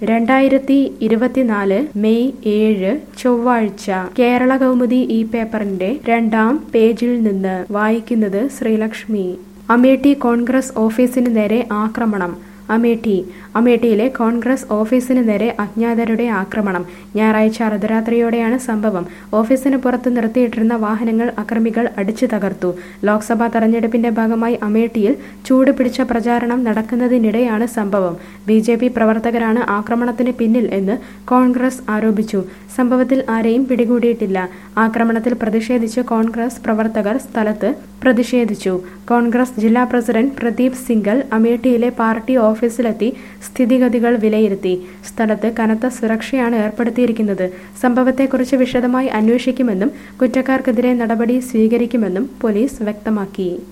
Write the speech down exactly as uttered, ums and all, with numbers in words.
രണ്ടായിരത്തി ഇരുപത്തിനാല് മെയ് ഏഴ് ചൊവ്വാഴ്ച കേരള കൗമുദി ഈ പേപ്പറിന്റെ രണ്ടാം പേജിൽ നിന്ന് വായിക്കുന്നത് ശ്രീലക്ഷ്മി. അമേഠി കോൺഗ്രസ് ഓഫീസിന് നേരെ ആക്രമണം. അമേഠി അമേഠിയിലെ കോൺഗ്രസ് ഓഫീസിന് നേരെ അജ്ഞാതരുടെ ആക്രമണം. ഞായറാഴ്ച അർദ്ധരാത്രിയോടെയാണ് സംഭവം. ഓഫീസിന് പുറത്ത് നിർത്തിയിട്ടിരുന്ന വാഹനങ്ങൾ അക്രമികൾ അടിച്ചു തകർത്തു. ലോക്സഭാ തെരഞ്ഞെടുപ്പിന്റെ ഭാഗമായി അമേഠിയിൽ ചൂട് പിടിച്ച പ്രചാരണം നടക്കുന്നതിനിടെയാണ് സംഭവം. ബി ജെ പി പ്രവർത്തകരാണ് ആക്രമണത്തിന് പിന്നിൽ എന്ന് കോൺഗ്രസ് ആരോപിച്ചു. സംഭവത്തിൽ ആരെയും പിടികൂടിയിട്ടില്ല. ആക്രമണത്തിൽ പ്രതിഷേധിച്ച് കോൺഗ്രസ് പ്രവർത്തകർ സ്ഥലത്ത് പ്രതിഷേധിച്ചു. കോൺഗ്രസ് ജില്ലാ പ്രസിഡന്റ് പ്രദീപ് സിംഗൽ അമേഠിയിലെ പാർട്ടി ഓഫീസിലെത്തി സ്ഥിതിഗതികൾ വിലയിരുത്തി. സ്ഥലത്ത് കനത്ത സുരക്ഷയാണ് ഏർപ്പെടുത്തിയിരിക്കുന്നത്. സംഭവത്തെക്കുറിച്ച് വിശദമായി അന്വേഷിക്കുമെന്നും കുറ്റക്കാർക്കെതിരെ നടപടി സ്വീകരിക്കുമെന്നും പോലീസ് വ്യക്തമാക്കി.